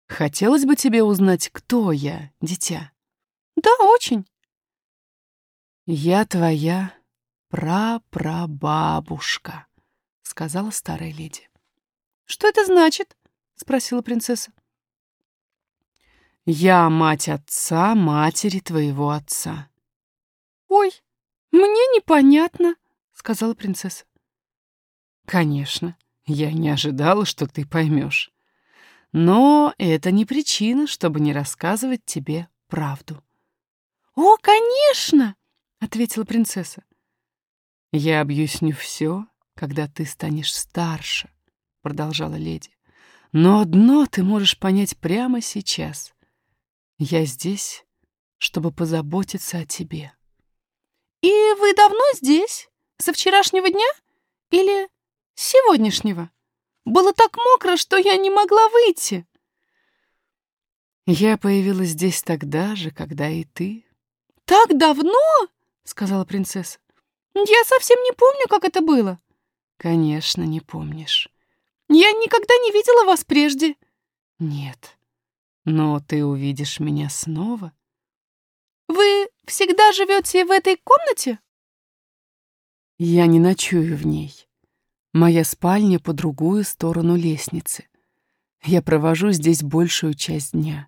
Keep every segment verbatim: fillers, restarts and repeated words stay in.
Хотелось бы тебе узнать, кто я, дитя? Да, очень. Я твоя прапрабабушка, сказала старая леди. Что это значит? Спросила принцесса. Я мать отца матери твоего отца. Ой, мне непонятно, сказала принцесса. Конечно, я не ожидала, что ты поймешь. Но это не причина, чтобы не рассказывать тебе правду. О, конечно, ответила принцесса. Я объясню все, когда ты станешь старше, продолжала леди. Но одно ты можешь понять прямо сейчас. Я здесь, чтобы позаботиться о тебе. И вы давно здесь? Со вчерашнего дня? Или с сегодняшнего? Было так мокро, что я не могла выйти. Я появилась здесь тогда же, когда и ты. Так давно? Сказала принцесса. Я совсем не помню, как это было. Конечно, не помнишь. Я никогда не видела вас прежде. Нет, но ты увидишь меня снова. Вы всегда живете в этой комнате? Я не ночую в ней. Моя спальня по другую сторону лестницы. Я провожу здесь большую часть дня.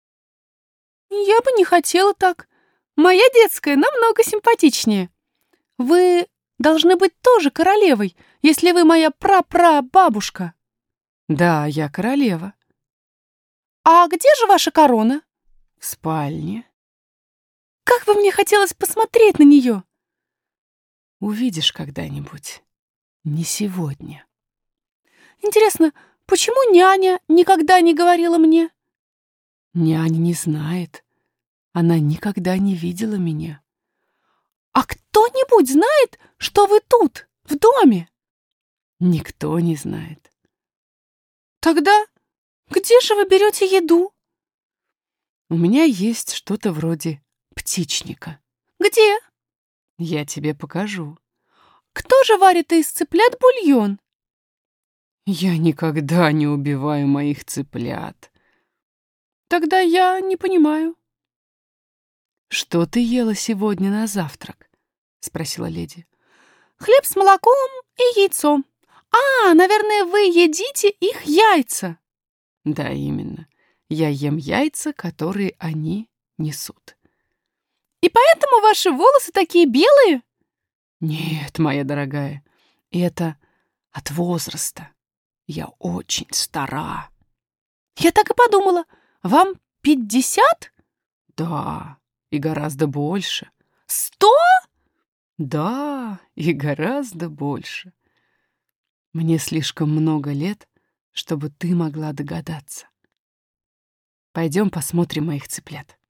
Я бы не хотела так. Моя детская намного симпатичнее. Вы должны быть тоже королевой, если вы моя прапрабабушка. Да, я королева. А где же ваша корона? В спальне. Как бы мне хотелось посмотреть на нее. Увидишь когда-нибудь. Не сегодня. Интересно, почему няня никогда не говорила мне? Няня не знает. Она никогда не видела меня. А кто-нибудь знает, что вы тут, в доме? Никто не знает. Тогда где же вы берете еду? У меня есть что-то вроде птичника. Где? Я тебе покажу. Кто же варит из цыплят бульон? Я никогда не убиваю моих цыплят. Тогда я не понимаю. Что ты ела сегодня на завтрак? Спросила леди. Хлеб с молоком и яйцом. А, наверное, вы едите их яйца. Да, именно. Я ем яйца, которые они несут. И поэтому ваши волосы такие белые? Нет, моя дорогая, это от возраста. Я очень стара. Я так и подумала. Вам пятьдесят? Да, и гораздо больше. Сто? Да, и гораздо больше. Мне слишком много лет, чтобы ты могла догадаться. Пойдем посмотрим моих цыплят.